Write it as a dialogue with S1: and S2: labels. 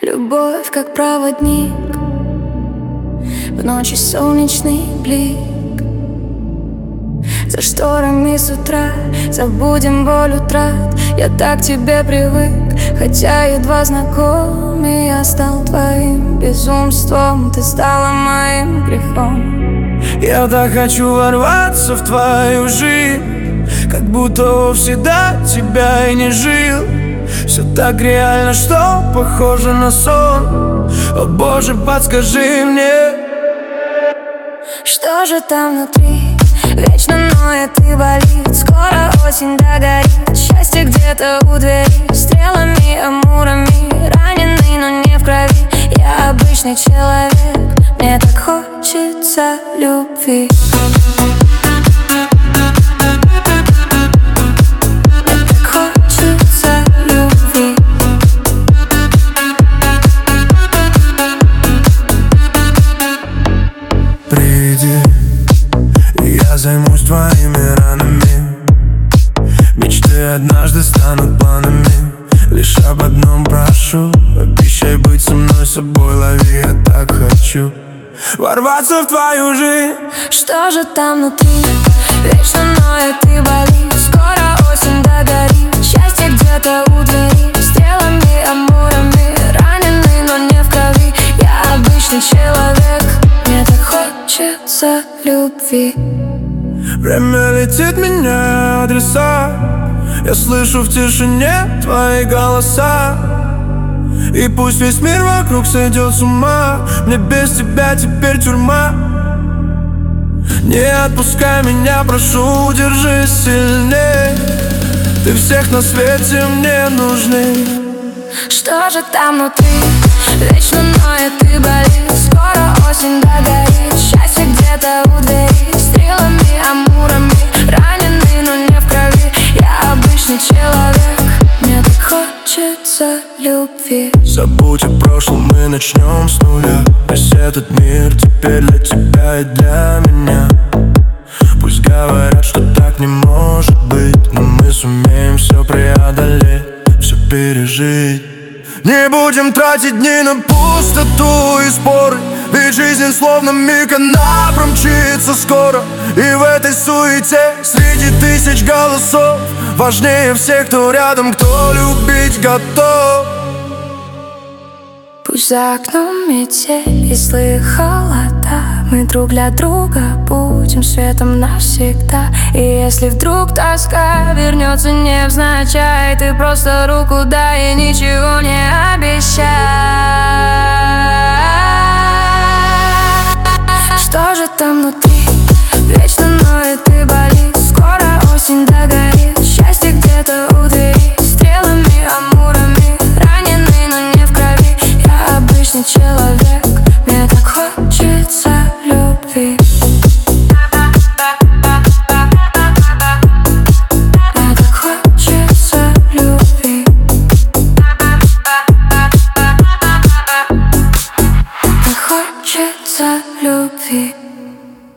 S1: Любовь как проводник, в ночи солнечный блик. За шторами с утра забудем боль утрат. Я так к тебе привык, хотя едва знаком. И я стал твоим безумством, ты стала моим грехом.
S2: Я так хочу ворваться в твою жизнь, как будто вовсе до тебя и не жил. Все так реально, что похоже на сон. О боже, подскажи мне,
S1: что же там внутри? Вечно ноет и болит. Скоро осень догорит. Счастье где-то у двери. Стрелами, амурами. Раненый, но не в крови. Я обычный человек, мне так хочется любви.
S2: Я займусь твоими ранами. Мечты однажды станут планами. Лишь об одном прошу: обещай быть со мной, собой лови. Я так хочу ворваться в твою жизнь.
S1: Что же там внутри? Вечно ноет и болит. Скоро осень догорит. Счастье где-то у двери. Стрелами, амурами. Раненый, но не в крови. Я обычный человек, мне так хочется любви.
S2: Время летит, меняя адреса. Я слышу в тишине твои голоса. И пусть весь мир вокруг сойдет с ума, мне без тебя теперь тюрьма. Не отпускай меня, прошу, держи сильней. Ты всех на свете мне нужней.
S1: Что же там внутри? Вечно ноет и болит. Скоро осень догорит. Счастье где-то у двери. Стрелами, амурами. Раненый, но не в крови. Я обычный человек, мне так хочется любви.
S2: Забудь о прошлом, мы начнем с нуля. Весь этот мир теперь для тебя и для меня. Пусть говорят, что так не может быть, но мы сумеем все преодолеть, все пережить. Не будем тратить дни на пустоту и споры, ведь жизнь словно миг, она промчится скоро. И в этой суете среди тысяч голосов важнее всех, кто рядом, кто любить готов.
S1: Пусть за окном метель и злые холода, мы друг для друга будем светом навсегда. И если вдруг тоска вернется невзначай, ты просто руку дай и ничего не обещай.